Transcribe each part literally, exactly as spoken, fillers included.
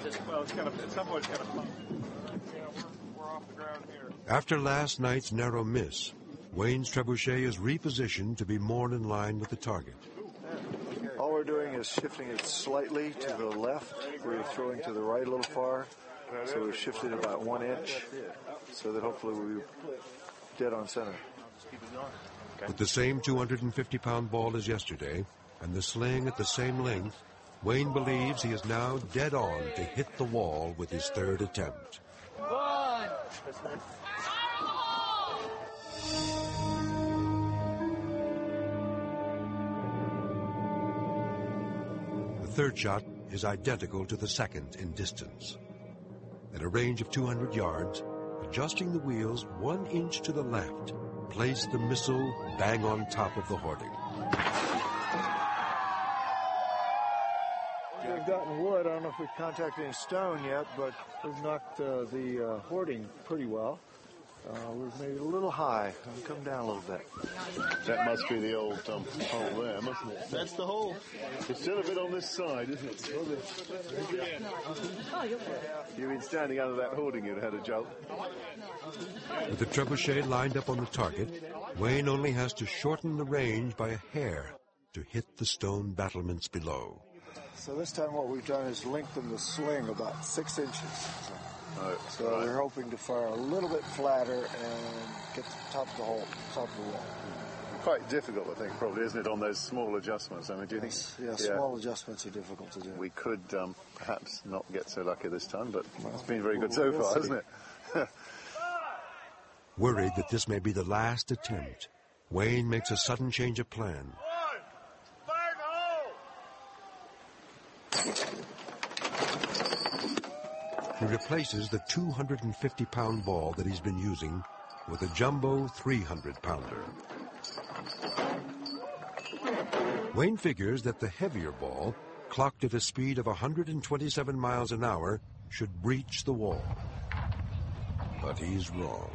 Well, it's kind of, at some point, it's kind of fun. Yeah, we're, we're off the ground here. After last night's narrow miss, Wayne's trebuchet is repositioned to be more in line with the target. All we're doing is shifting it slightly to the left. We're throwing to the right a little far, so we're shifting about one inch, so that hopefully we'll be dead on center. With the same two hundred fifty pound ball as yesterday, and the sling at the same length, Wayne believes he is now dead on to hit the wall with his third attempt. One. The third shot is identical to the second in distance. At a range of two hundred yards, adjusting the wheels one inch to the left, place the missile bang on top of the hoarding. We've gotten wood. I don't know if we've contacted any stone yet, but we've knocked uh, the uh, hoarding pretty well. Uh, we've made it a little high. We've come down a little bit. That must be the old um, hole there, mustn't it? That's the hole. It's still a bit on this side, isn't it? You've been standing under that hoarding, you'd have had a jolt. With the trebuchet lined up on the target, Wayne only has to shorten the range by a hair to hit the stone battlements below. So this time what we've done is lengthen the sling about six inches. Oh, so right. we're hoping to fire a little bit flatter and get to the top of the hole, top of the wall. Quite difficult, I think, probably, isn't it, on those small adjustments? I mean, do you yes, think? Yeah, yeah, small adjustments are difficult to do. We could um, perhaps not get so lucky this time, but well, it's been very good so we'll far, see. hasn't it? Worried that this may be the last attempt, Wayne makes a sudden change of plan. He replaces the two hundred fifty pound ball that he's been using with a jumbo three hundred pounder. Wayne figures that the heavier ball, clocked at a speed of one hundred twenty-seven miles an hour, should breach the wall. But he's wrong.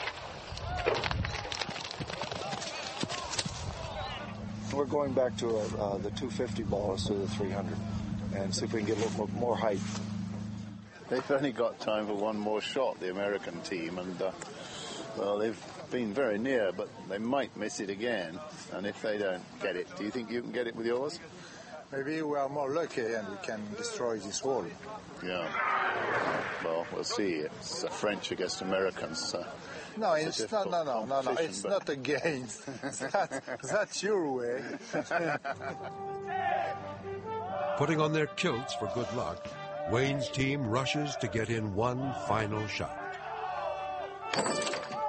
We're going back to uh, the two fifty ball instead of the three hundred and see if we can get a little more, more height. They've only got time for one more shot, the American team, and, uh, well, they've been very near, but they might miss it again. And if they don't get it, do you think you can get it with yours? Maybe we are more lucky and we can destroy this wall. Yeah. Well, we'll see. It's uh, French against Americans. So no, it's, it's not. No, no, no, no. It's but... not against. that, that's your way. Putting on their kilts for good luck, Wayne's team rushes to get in one final shot.